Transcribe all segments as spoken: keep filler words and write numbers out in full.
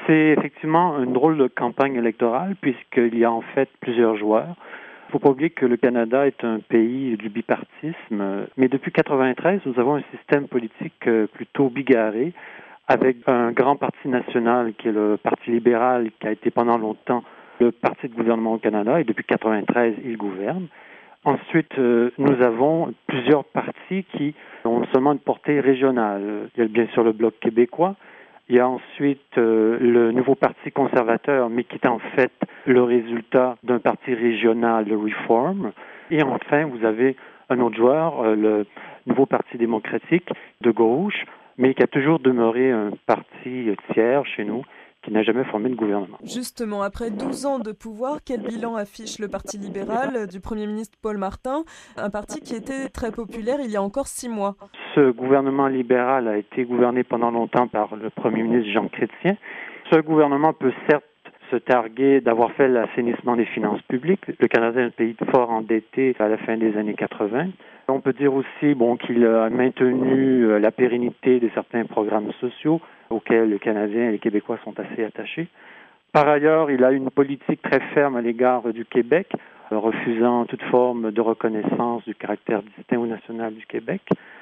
C'est effectivement une drôle de campagne électorale puisqu'il y a en fait plusieurs joueurs. Il ne faut pas oublier que le Canada est un pays du bipartisme, mais depuis quatre-vingt-treize, nous avons un système politique plutôt bigarré avec un grand parti national qui est le Parti libéral qui a été pendant longtemps le parti de gouvernement au Canada et depuis quatre-vingt-treize, il gouverne. Ensuite, euh, nous avons plusieurs partis qui ont seulement une portée régionale. Il y a bien sûr le Bloc québécois. Il y a ensuite euh, le nouveau Parti conservateur, mais qui est en fait le résultat d'un parti régional, le Reform. Et enfin, vous avez un autre joueur, euh, le nouveau Parti démocratique de gauche, mais qui a toujours demeuré un parti tiers chez nous, qui n'a jamais formé de gouvernement. Justement, après douze ans de pouvoir, quel bilan affiche le Parti libéral du Premier ministre Paul Martin, un parti qui était très populaire il y a encore six mois? Ce gouvernement libéral a été gouverné pendant longtemps par le Premier ministre Jean Chrétien. Ce gouvernement peut certes se targuer d'avoir fait l'assainissement des finances publiques. Le Canada est un pays fort endetté à la fin des années quatre-vingt. On peut dire aussi bon, qu'il a maintenu la pérennité de certains programmes sociaux auxquels les Canadiens et les Québécois sont assez attachés. Par ailleurs, il a une politique très ferme à l'égard du Québec, refusant toute forme de reconnaissance du caractère distinct ou national du Québec.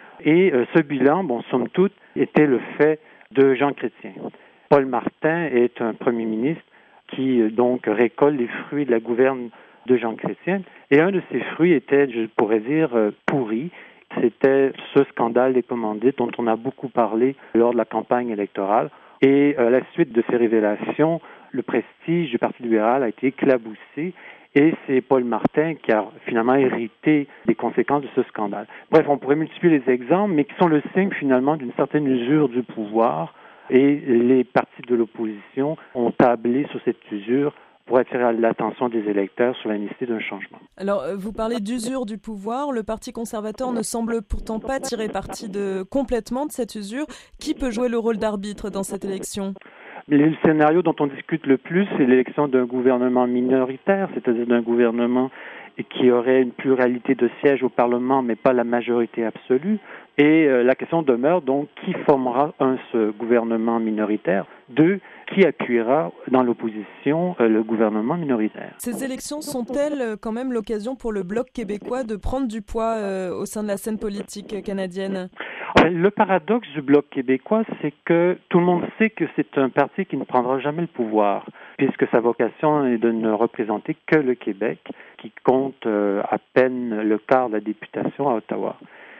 Et euh, ce bilan, bon, somme toute, était le fait de Jean Chrétien. Paul Martin est un premier ministre qui, euh, donc, récolte les fruits de la gouverne de Jean Chrétien. Et un de ces fruits était, je pourrais dire, euh, pourri. C'était ce scandale des commandites dont on a beaucoup parlé lors de la campagne électorale. Et à la suite de ces révélations, le prestige du Parti libéral a été éclaboussé. Et c'est Paul Martin qui a finalement hérité des conséquences de ce scandale. Bref, on pourrait multiplier les exemples, mais qui sont le signe finalement d'une certaine usure du pouvoir. Et les partis de l'opposition ont tablé sur cette usure pour attirer l'attention des électeurs sur la nécessité d'un changement. Alors, vous parlez d'usure du pouvoir. Le Parti conservateur ne semble pourtant pas tirer parti de, complètement de cette usure. Qui peut jouer le rôle d'arbitre dans cette élection? Le scénario dont on discute le plus, c'est l'élection d'un gouvernement minoritaire, c'est-à-dire d'un gouvernement qui aurait une pluralité de sièges au Parlement, mais pas la majorité absolue. Et euh, la question demeure donc qui formera, un, ce gouvernement minoritaire, deux, qui appuiera dans l'opposition euh, le gouvernement minoritaire. Ces élections sont-elles quand même l'occasion pour le Bloc québécois de prendre du poids euh, au sein de la scène politique canadienne? Le paradoxe du Bloc québécois, c'est que tout le monde sait que c'est un parti qui ne prendra jamais le pouvoir, puisque sa vocation est de ne représenter que le Québec, qui compte euh, à peine le quart de la députation à Ottawa.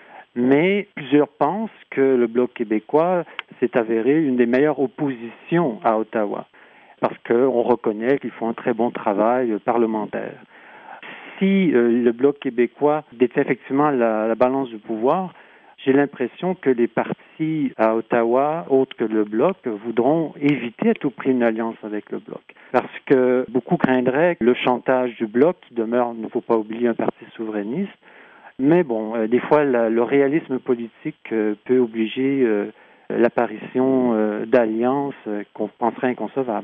Mais plusieurs pensent que le Bloc québécois s'est avéré une des meilleures oppositions à Ottawa, parce qu'on reconnaît qu'ils font un très bon travail parlementaire. Si euh, le Bloc québécois détient effectivement la, la balance du pouvoir, j'ai l'impression que les partis à Ottawa, autres que le Bloc, voudront éviter à tout prix une alliance avec le Bloc. Parce que beaucoup craindraient le chantage du Bloc, qui demeure, il ne faut pas oublier, un parti souverainiste. Mais bon, euh, des fois, la, le réalisme politique euh, peut obliger euh, l'apparition euh, d'alliances euh, qu'on penserait inconcevables.